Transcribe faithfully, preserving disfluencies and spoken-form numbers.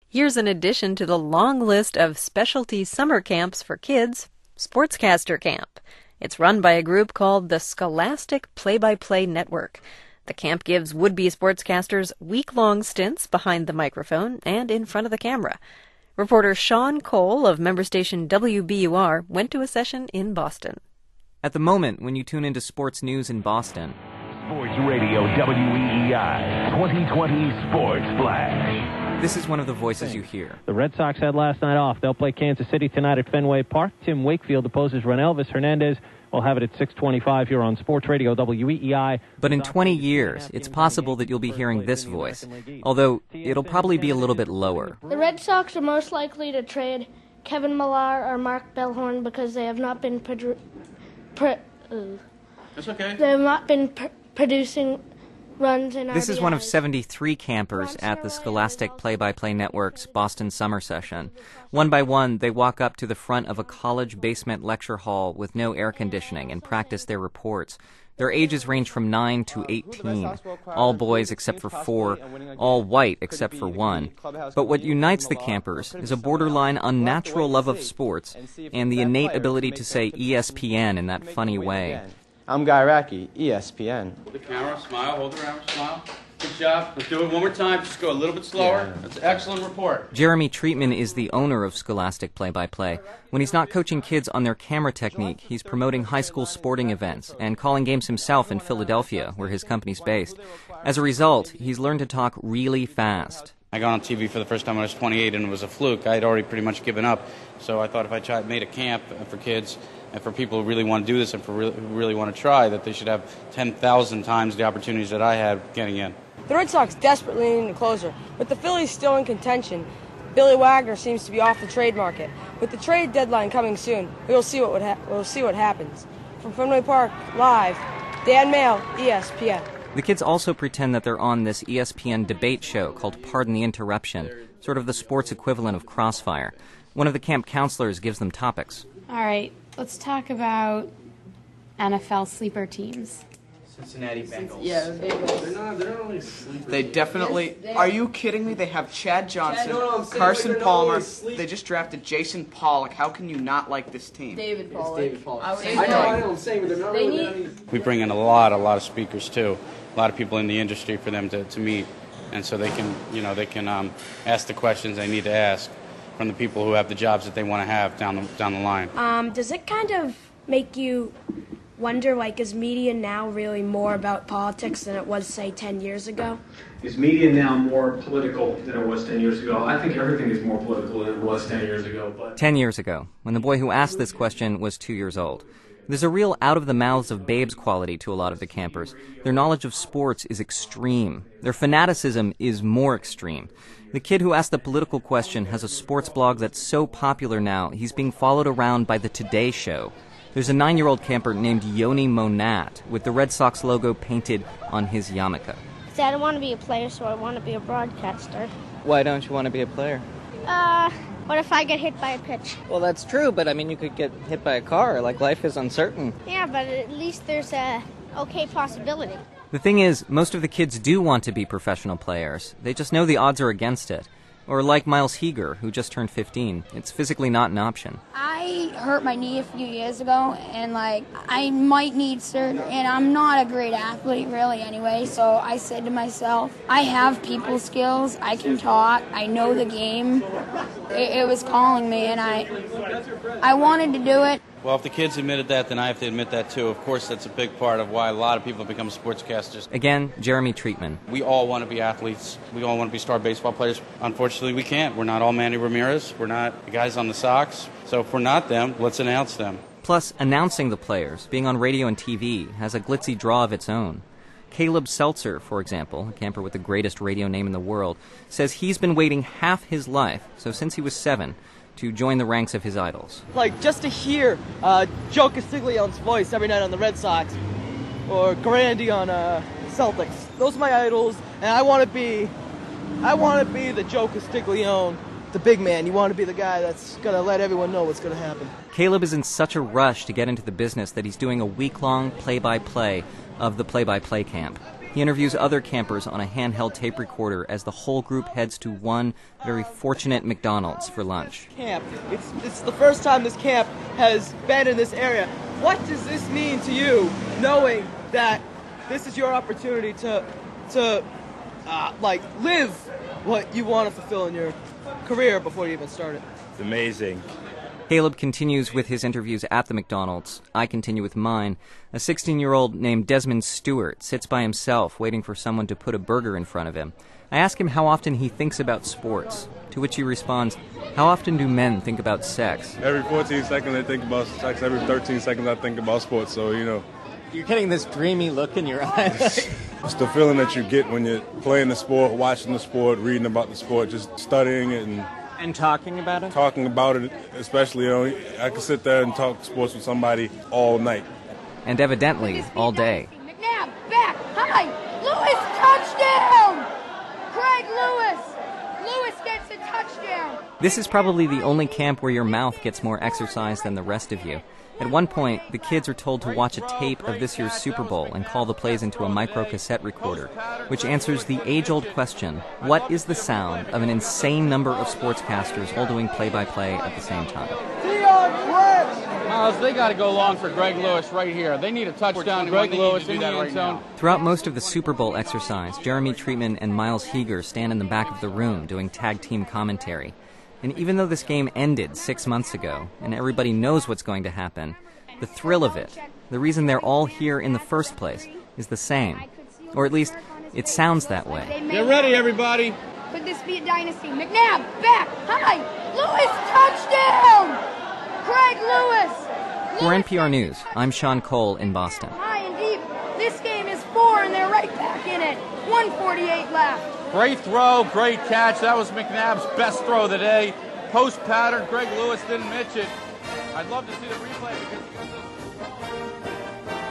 Here's an addition to the long list of specialty summer camps for kids, Sportscaster Camp. It's run by a group called the Scholastic Play-by-Play Network. The camp gives would-be sportscasters week-long stints behind the microphone and in front of the camera. Reporter Sean Cole of member station W B U R went to a session in Boston. At the moment, when you tune into sports news in Boston, Sports Radio W E E I twenty twenty Sports Flash. This is one of the voices you hear. The Red Sox had last night off. They'll play Kansas City tonight at Fenway Park. Tim Wakefield opposes Renelvis Hernandez. We'll have it at six twenty-five here on Sports Radio W E E I. But in twenty years, it's possible that you'll be hearing this voice, although it'll probably be a little bit lower. The Red Sox are most likely to trade Kevin Millar or Mark Bellhorn because they have not been produ- pro- uh, That's okay. They have not been pr- producing runs in R B Is. This is one of seventy-three campers at the Scholastic Play-by-Play Network's Boston Summer Session. One by one, they walk up to the front of a college basement lecture hall with no air conditioning and practice their reports. Their ages range from nine to eighteen, all boys except for four, all white except for one. But what unites the campers is a borderline unnatural love of sports and the innate ability to say E S P N in that funny way. I'm Guy Racky, E S P N. Hold the camera, smile, hold the camera, smile. Good job. Let's do it one more time. Just go a little bit slower. That's an excellent report. Jeremy Treatman is the owner of Scholastic Play-by-Play. When he's not coaching kids on their camera technique, he's promoting high school sporting events and calling games himself in Philadelphia, where his company's based. As a result, he's learned to talk really fast. I got on T V for the first time when I was twenty-eight, and it was a fluke. I had already pretty much given up. So I thought if I tried, made a camp for kids and for people who really want to do this and for really, who really want to try, that they should have ten thousand times the opportunities that I had getting in. The Red Sox desperately need a closer. With the Phillies still in contention, Billy Wagner seems to be off the trade market. With the trade deadline coming soon, we'll see what would ha- we'll see what happens. From Fenway Park, live, Dan Mail, E S P N. The kids also pretend that they're on this E S P N debate show called Pardon the Interruption, sort of the sports equivalent of Crossfire. One of the camp counselors gives them topics. All right, let's talk about N F L sleeper teams. Cincinnati Bengals. Yeah, the Bengals. They're not, they're not really sleepers. They definitely. Yes, they are you kidding me? They have Chad Johnson, Chad, no, no, I'm saying Carson they're not Palmer. really sleep- They just drafted Jason Pollock. How can you not like this team? David Pollock. David Pollock. I, would Same say- I know, I know, I'm saying, but they're not They really... need- We bring in a lot, a lot of speakers, too. A lot of people in the industry for them to, to meet. And so they can, you know, they can um, ask the questions they need to ask from the people who have the jobs that they want to have down the, down the line. Um, does it kind of make you wonder, like, is media now really more about politics than it was, say, ten years ago? Is media now more political than it was ten years ago? I think everything is more political than it was ten years ago. But Ten years ago, when the boy who asked this question was two years old. There's a real out-of-the-mouths-of-babes quality to a lot of the campers. Their knowledge of sports is extreme. Their fanaticism is more extreme. The kid who asked the political question has a sports blog that's so popular now, he's being followed around by the Today Show. There's a nine-year-old camper named Yoni Monat with the Red Sox logo painted on his yarmulke. See, I don't want to be a player, so I want to be a broadcaster. Why don't you want to be a player? Uh, what if I get hit by a pitch? Well, that's true, but I mean, you could get hit by a car. Like, life is uncertain. Yeah, but at least there's a okay possibility. The thing is, most of the kids do want to be professional players. They just know the odds are against it. Or like Miles Heger, who just turned fifteen. It's physically not an option. I hurt my knee a few years ago, and, like, I might need surgery, and I'm not a great athlete, really, anyway, so I said to myself, I have people skills, I can talk, I know the game. It, it was calling me, and I, I wanted to do it. Well, if the kids admitted that, then I have to admit that, too. Of course, that's a big part of why a lot of people become sportscasters. Again, Jeremy Treatman. We all want to be athletes. We all want to be star baseball players. Unfortunately, we can't. We're not all Manny Ramirez. We're not the guys on the Sox. So if we're not them, let's announce them. Plus, announcing the players, being on radio and T V, has a glitzy draw of its own. Caleb Seltzer, for example, a camper with the greatest radio name in the world, says he's been waiting half his life, so since he was seven, to join the ranks of his idols. Like, just to hear uh, Joe Castiglione's voice every night on the Red Sox, or Grandy on uh, Celtics. Those are my idols, and I want to be, I want to be the Joe Castiglione, the big man. You want to be the guy that's going to let everyone know what's going to happen. Caleb is in such a rush to get into the business that he's doing a week-long play-by-play of the play-by-play camp. He interviews other campers on a handheld tape recorder as the whole group heads to one very fortunate McDonald's for lunch. Camp. It's, it's the first time this camp has been in this area. What does this mean to you, knowing that this is your opportunity to, to uh, like, live what you want to fulfill in your career before you even start it? It's amazing. Caleb continues with his interviews at the McDonald's. I continue with mine. A sixteen-year-old named Desmond Stewart sits by himself waiting for someone to put a burger in front of him. I ask him how often he thinks about sports, to which he responds, how often do men think about sex? Every fourteen seconds I think about sex. Every thirteen seconds I think about sports, so, you know. You're getting this dreamy look in your eyes. It's the feeling that you get when you're playing the sport, watching the sport, reading about the sport, just studying it and... And talking about it? Talking about it, especially, you know, I can sit there and talk sports with somebody all night. And evidently, all day. McNabb, back, high, Lewis, touchdown! Craig Lewis! Lewis gets a touchdown! This is probably the only camp where your mouth gets more exercise than the rest of you. At one point, the kids are told to watch a tape of this year's Super Bowl and call the plays into a micro-cassette recorder, which answers the age-old question, what is the sound of an insane number of sportscasters all doing play-by-play at the same time? Miles, they got to go long for Greg Lewis right here. They need a touchdown. Greg Lewis in the end zone. Throughout most of the Super Bowl exercise, Jeremy Treatman and Miles Heger stand in the back of the room doing tag-team commentary. And even though this game ended six months ago, and everybody knows what's going to happen, the thrill of it, the reason they're all here in the first place, is the same. Or at least, it sounds that way. Get ready, everybody. Could this be a dynasty? McNabb, back, high, Lewis, touchdown! Craig Lewis! For N P R News, I'm Sean Cole in Boston. High and deep. This game is four, and they're right back in it. one forty-eight left. Great throw, great catch. That was McNabb's best throw of the day. Post pattern, Greg Lewis didn't miss it. I'd love to see the replay because he got those...